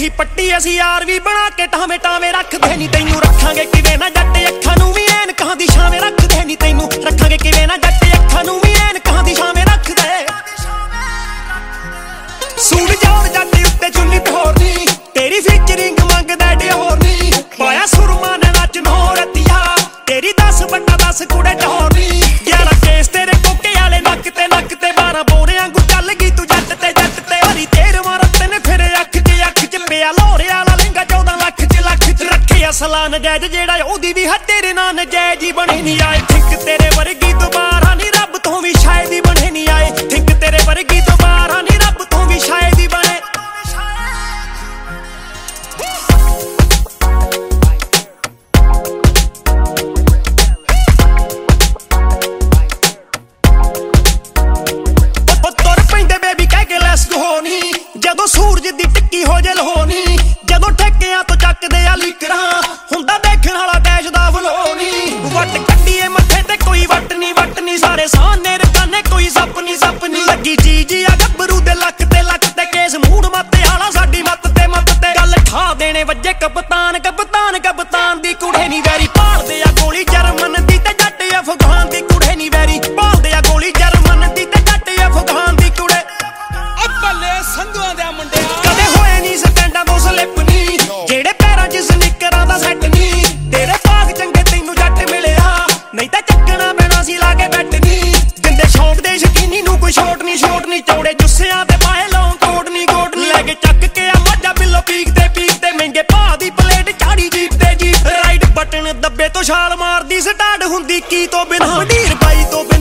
ही पट्टी असी यार भी बना के टावे टावे रखदे नी तैनू रखांगे किवें ना जट अखां नूं वी ऐनकां दी छावें रखदे नी तैनू रखांगे किवें ना जट अखां नूं वी ऐनकां दी छावें रखदे सूट जोड़ जट उत्ते चुन्नी ठोरनी तेरी फीचरिंग मंगदा डिओर नी पाया सुरमा ने नच नोरतिया तेरी 10/10 कुड़े टोरनी 11 केस तेरे कोके वाले नक ते 12 बोरियां गु चल गई तू जट ते हरी तेर मारत ने फिर अख च पिया लोरे वाला लहंगा 14 लाख च रखे असला नजायज जेड़ा ओदी भी है तेरे नाल नजायज ही बने नी आए ठीक तेरे वर्गी दोबारा नी रब तो भी शायद ही बने नी आए ठीक तेरे वर्गी दोबारा नी रब तो भी शायद ही बने जदों सूरज दी टिक्की हो जे लहोनी जदों ठेकियां तो चकदे आ लीकरां हुंदा देखण वाला डैश दा वलोनी वट कड्डीए मत्थे ते कोई वट नी सारे साने रकाने कोई सप नी लगी चीज आ गब्बरू दे लक ते केस मूड माते आला साडी मत ते गल ठा देने वज्जे कप्तान दी कुड़े नी वैरी पालदे आ गोली जर्मन दी ते जट अफगान दी कुड़े नी वैरी पालदे आ गोली जर्मन दी ते जट अफगान दी कुड़े संधुआं दे मुंडिया कदे होए नी स्टैंडां तो स्लिप नी जेड़े पैरां च स्निकरां दा सैट नी तेरे भाग चंगे तैनू जट मिलिया नहीं तां चक्कना पैना सी ला के बैठ नी जिंदे शौक दे शकीनी नू कोई छोट नी चौड़े जुस्सियां ते पाए लौंग कोट नी लैके चक के आ मज्जा बिल्लो पीक ते महंगे भा दी प्लेट चाड़ी जीप ते राइट बटन दब्बे तो छाल मारदी स्टार्ट हुंदी की तो बिना ढीर पाई तो